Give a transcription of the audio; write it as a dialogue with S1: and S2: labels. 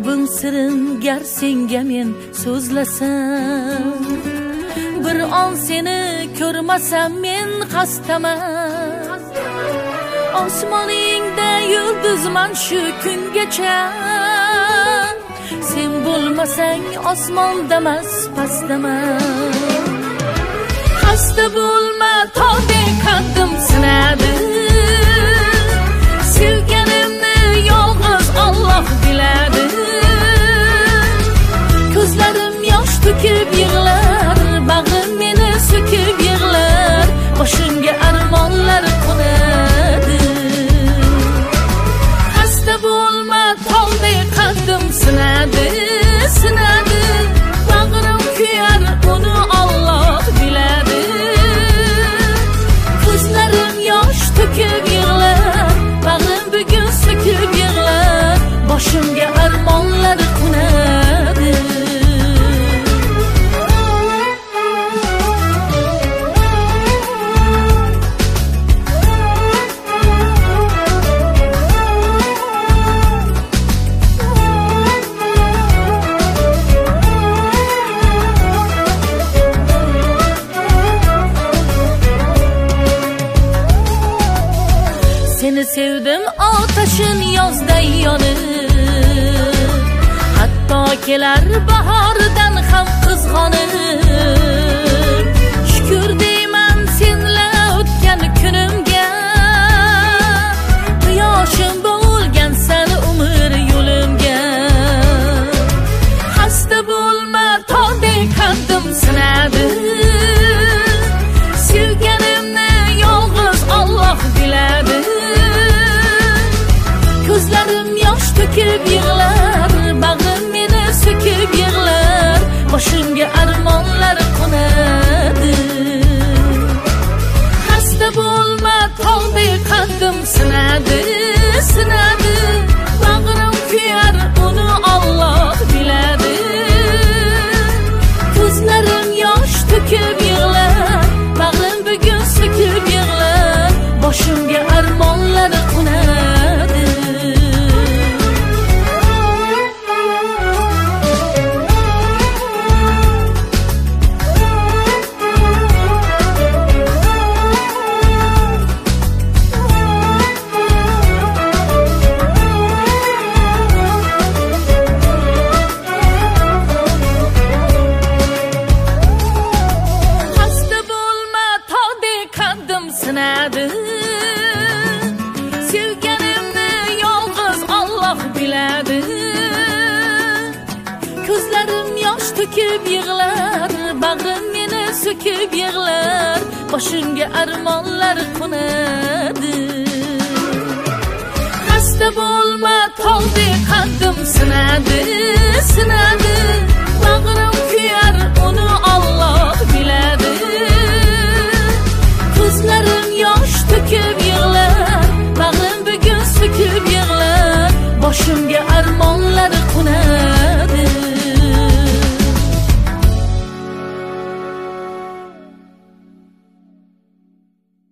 S1: qalbim sirin gar senga men so'zlasam, bir on seni ko'rmasam men xastaman. Osmoningda yulduzman shu kungacha, sen bo'lmasang osmondamas pastdaman. Xasta bo'lma tog'dek qaddim sinadi, sevganimni yolg'iz Alloh biladi. Ko'zlarim yosh to'kib yig'lar, bag'rim meni so'kib yig'lar, boshimga armonlar qo'nadi. Xasta bo'lma tog'dek qaddim sinadi, sinadi, bag'rim kuyar uni Alloh biladi. Ko'zlarim yosh to'kib yig'lar, bag'rim bugun so'kib yig'lar, boshimga armonlar qo'nadi. Seni sevdim otashin yozday yonib, hatto kelar bahordan ham qizg'onib. Shukr deyman senla o'tgan kunimga, quyoshim bo'lgansan umr yo'limga. Xasta bo'lma tog'dek qaddim sinadi, sevganimni yolg'iz Alloh biladi. Ko'zlarim yosh to'kib yig'lar, bag'rim meni so'kib yig'lar, boshimga armonlar qo'nadi. Xasta bo'lma tog'dek qaddim sinadi, sinadi, bag'rim kuyar uni Alloh biladi. Ko'zlarim yosh to'kib yig'lar, bag'rim bugun so'kib yig'lar, boshimga armonlar qo'nadi. Sinadi, sevganimni yolg'iz Alloh biladi. Ko'zlarim yosh to'kib yig'lar, bag'rim meni so'kib yig'lar, boshimga armonlar qo'nadi. Xasta bo'lma tog'dek qaddim sinadi, sinadi, bag'rim kuyar uni Alloh biladi. Ko'zlarim yosh to'kib